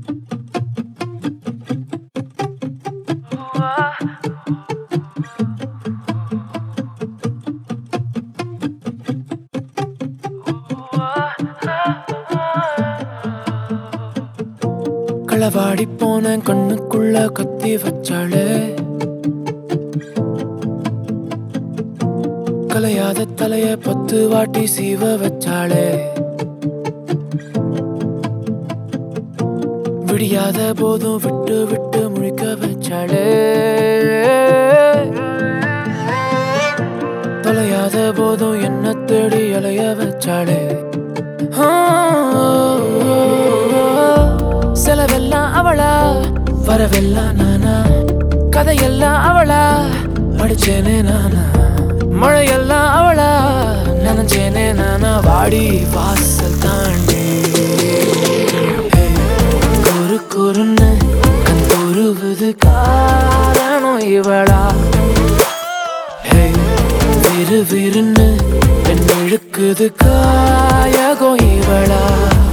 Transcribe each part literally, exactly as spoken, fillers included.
களவாடி போன கண்ணுக்குள்ள கத்தி வச்சாளே, கலையாத தலைய பத்து வாட்டி சீவ வச்சாளே, விடியாத போதும் விட்டு விட்டு முழிக்க வச்சாளே, தொலையாத போதும் என்ன தேடி அலைய வச்சாளே. செலவெல்லாம் அவளா, வரவெல்லாம் நானா, கதையெல்லாம் அவளா, படிச்சேனே நானா, மழையெல்லாம் அவளா, நனைஞ்சேனே நானா, வாடி வாசல் தாண்டி குறு குறுன்னு கண் துருவுது காரணம் இவளா, விறு விறுன்னு என் இழுக்குது காயகம் இவளா.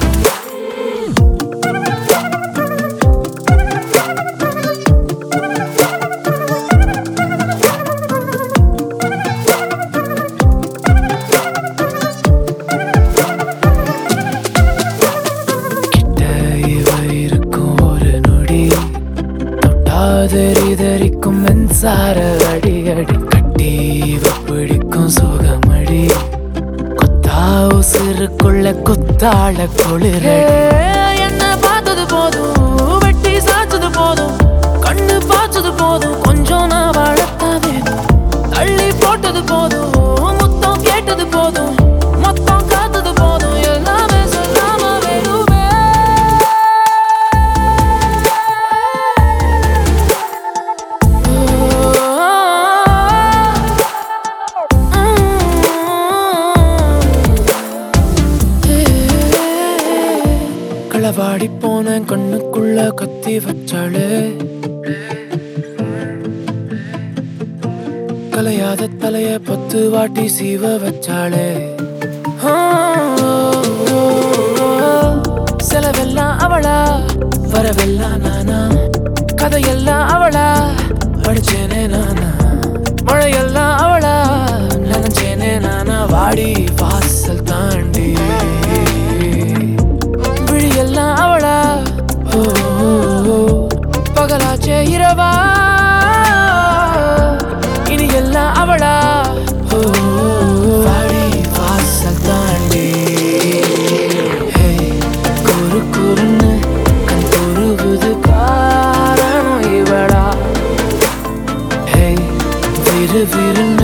தெரிதறிக்கும் மின்சார அடிகடி கட்டி பிடிக்கும் சுகமடி, கொத்தா உசுருக்குள்ள குத்தாள குளிர. என்ன பார்த்தது போதும், வெட்டி சாச்சது போதும், கண்ணு பாய்ச்சது போதும், கொஞ்சம் நான் வாழத்தான் வேணும். தள்ளி போட்டது போதும், முத்தம் கேட்டது போதும், மொத்தம் காத்தது போதும், எல்லாமே சொல்லாம வேணுமே. களவாடி போன கண்ணுக்குள்ள கத்தி வச்சாளே, கலையாத தலைய பத்து வாட்டி சீவ வச்சாளே. செலவெல்லாம் அவளா, வரவெல்லாம் நானா, கதையெல்லாம் அவளா, படிச்சேனே நானா, மழையெல்லாம் அவளா, நனைஞ்சேனே நானா, வாடி வாசல் தாண்டி விழியெல்லாம் அவளா, பகலாச்சே இரவா, இனி எல்லாம் அவளா, வாடி வாசல் தாண்டி குறு குறுன்னு கண் துருவுது காரணம் இவளா, விறு விறுன்னு